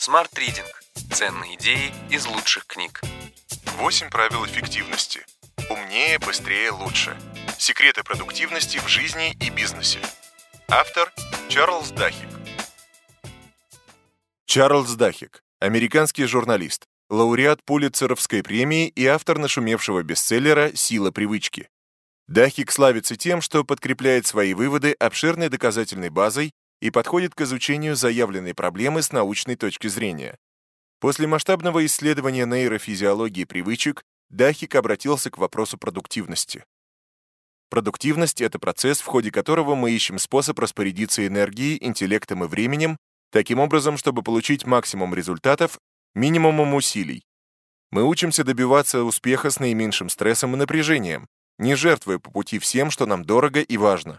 Smart Reading. Ценные идеи из лучших книг. 8 правил эффективности. Умнее, быстрее, лучше. Секреты продуктивности в жизни и бизнесе. Автор Чарльз Дахик. Чарльз Дахик – американский журналист, лауреат Пулитцеровской премии и автор нашумевшего бестселлера «Сила привычки». Дахик славится тем, что подкрепляет свои выводы обширной доказательной базой и подходит к изучению заявленной проблемы с научной точки зрения. После масштабного исследования нейрофизиологии привычек Дахик обратился к вопросу продуктивности. Продуктивность – это процесс, в ходе которого мы ищем способ распорядиться энергией, интеллектом и временем таким образом, чтобы получить максимум результатов минимумом усилий. Мы учимся добиваться успеха с наименьшим стрессом и напряжением, не жертвуя по пути всем, что нам дорого и важно.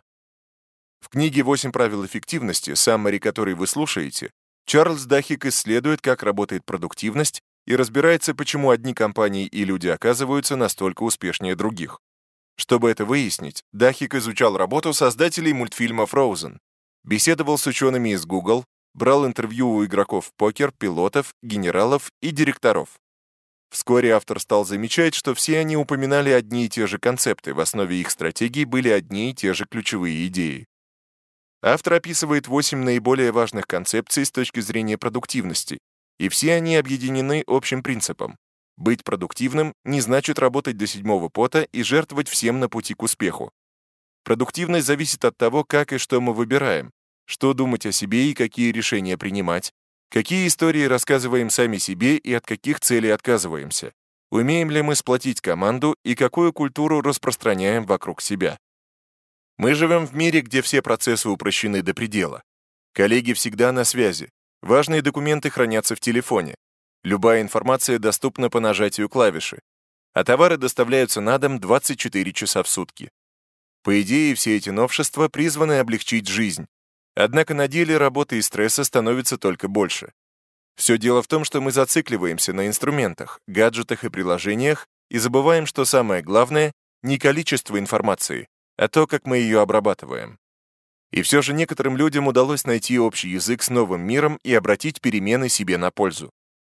В книге «8 правил эффективности», саммари которой вы слушаете, Чарльз Дахик исследует, как работает продуктивность и разбирается, почему одни компании и люди оказываются настолько успешнее других. Чтобы это выяснить, Дахик изучал работу создателей мультфильма Frozen, беседовал с учеными из Google, брал интервью у игроков в покер, пилотов, генералов и директоров. Вскоре автор стал замечать, что все они упоминали одни и те же концепты, в основе их стратегий были одни и те же ключевые идеи. Автор описывает 8 наиболее важных концепций с точки зрения продуктивности, и все они объединены общим принципом. Быть продуктивным не значит работать до седьмого пота и жертвовать всем на пути к успеху. Продуктивность зависит от того, как и что мы выбираем, что думать о себе и какие решения принимать, какие истории рассказываем сами себе и от каких целей отказываемся, умеем ли мы сплотить команду и какую культуру распространяем вокруг себя. Мы живем в мире, где все процессы упрощены до предела. Коллеги всегда на связи. Важные документы хранятся в телефоне. Любая информация доступна по нажатию клавиши. А товары доставляются на дом 24 часа в сутки. По идее, все эти новшества призваны облегчить жизнь. Однако на деле работы и стресса становится только больше. Все дело в том, что мы зацикливаемся на инструментах, гаджетах и приложениях и забываем, что самое главное — не количество информации, а то, как мы ее обрабатываем. И все же некоторым людям удалось найти общий язык с новым миром и обратить перемены себе на пользу.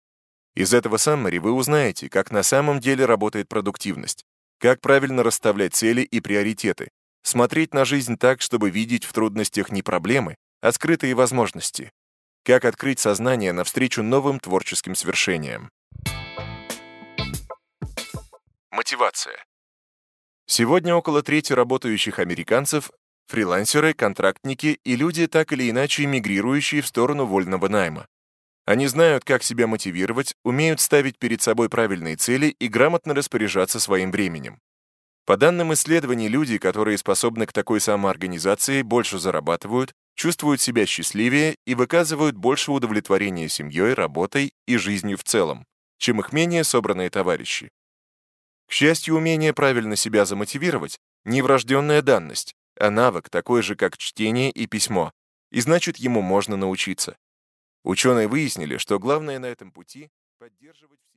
Из этого саммари вы узнаете, как на самом деле работает продуктивность, как правильно расставлять цели и приоритеты, смотреть на жизнь так, чтобы видеть в трудностях не проблемы, а скрытые возможности, как открыть сознание навстречу новым творческим свершениям. Мотивация. Сегодня около трети работающих американцев — фрилансеры, контрактники и люди, так или иначе мигрирующие в сторону вольного найма. Они знают, как себя мотивировать, умеют ставить перед собой правильные цели и грамотно распоряжаться своим временем. По данным исследований, люди, которые способны к такой самоорганизации, больше зарабатывают, чувствуют себя счастливее и выказывают больше удовлетворения семьей, работой и жизнью в целом, чем их менее собранные товарищи. К счастью, умение правильно себя замотивировать — не врожденная данность, а навык, такой же, как чтение и письмо, и значит, ему можно научиться. Ученые выяснили, что главное на этом пути — поддерживать